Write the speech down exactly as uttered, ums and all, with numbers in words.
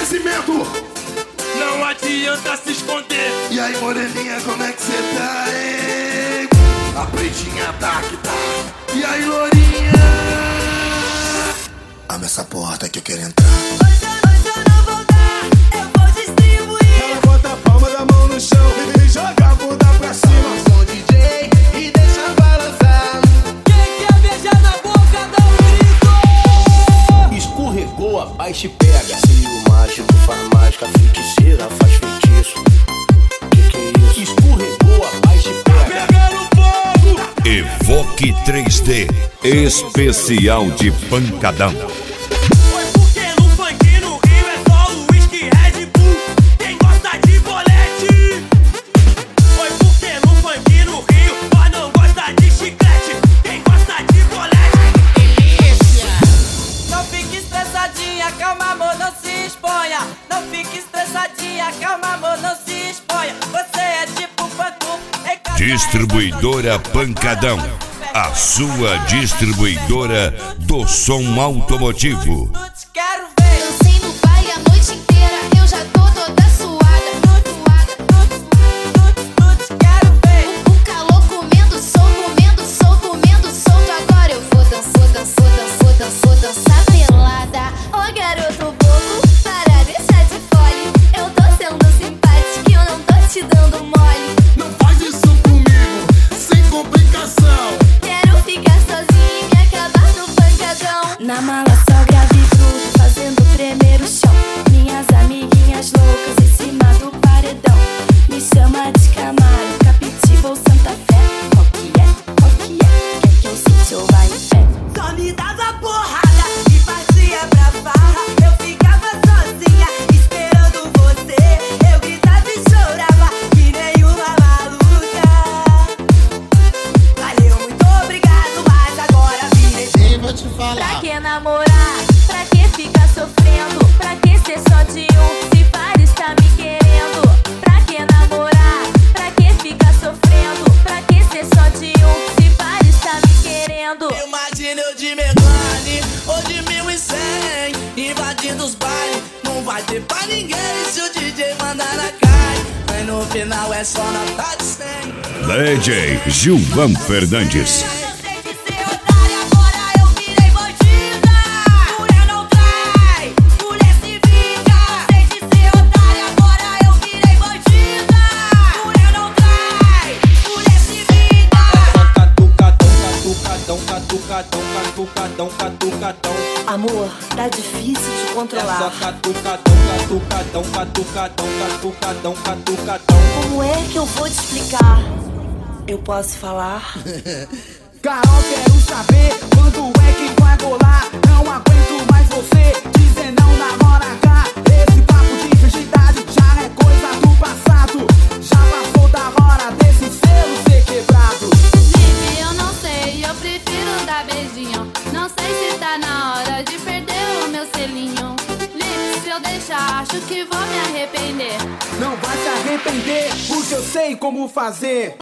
aquecimento. Não adianta se esconder. E aí, moreninha, como é que cê tá, hein? A pretinha tá que tá. E aí, lourinha? Abre essa porta que eu quero entrar. Hoje, hoje eu não vou dar, eu vou distribuir. Ela bota a palma da mão no chão e joga a bunda pra cima. Som D J e deixa balançar. Quem quer beijar na boca dá um grito. Escorregou, abaixa e pega. Se o mágico faz mágica, a feiticeira faz feitiço. Que que é isso? Escorregou, abaixa e pega. Pegando fogo. Evoque três D especial de pancadão. Foi porque no funk no Rio é só uísque Red Bull. Quem gosta de bolete. Foi porque no funk no Rio nós não gosta de chiclete. Quem gosta de bolete. Não fique estressadinha, calma amor, não se exponha. Não fique estressadinha, calma amor, não se exponha. Você é tipo pancu. Distribuidora Pancadão, a sua distribuidora do som automotivo. Quero ver. Dancei no baile a noite inteira, eu já tô toda suada. Quero ver. O calor comendo sol, comendo sol, comendo solto. Agora eu vou dançar, dançar, dançar, dançar, dançar pelada. Ô garoto bobo, para deixar de fole. Eu tô sendo simpática e eu não tô te dando mole. Não faz isso comigo, sem complicação. Quero ficar sozinha e me acabar no pancadão. Na mala só grave tudo, fazendo tremer o chão. Minhas amiguinhas loucas em cima do paredão. Me chama de Camaro, Capitiba ou Santa Fé. Qual que é? Qual que é? Quer que eu sente ou vai em pé? Só me dava porrada e partia pra farra. Eu ficava sozinha esperando você. Eu gritava e chorava que nem uma maluca. Valeu, muito obrigado, mas agora virei. E vou te Pra falar. que namorar? Pra que ficar sofrendo? Pra que ser só de um? Se vários tá me querendo. Pra que namorar? Pra que ficar sofrendo? Pra que ser só de um? Se vários tá me querendo. Imagina eu de Megane ou de mil e cem invadindo os bailes. Não vai ter pra ninguém se o D J mandar na cai. Mas no final é só nota de cem. D J Gilvan Fernandes. Cansei de ser otária, agora eu virei bandida. Mulher não trai, mulher se vinga. Cansei de ser otária, agora eu virei bandida. Mulher não trai, mulher se vinga. Catucadão, catucadão, catucadão, catucadão, catucadão. Amor, tá difícil de É só controlar. catucadão, catucadão, catucadão, catucadão, catucadão. Como é que eu vou te explicar? Eu posso falar? Carol, quero saber quando é que vai rolar. Não aguento mais você dizer não na hora H. Esse papo de virgindade já é coisa do passado. Já passou da hora desse selo ser quebrado. Lipe, eu não sei, eu prefiro dar beijinho. Não sei se tá na hora de perder o meu selinho. Lipe, se eu deixar, acho que vou me arrepender. Não vai se arrepender, porque eu sei como fazer.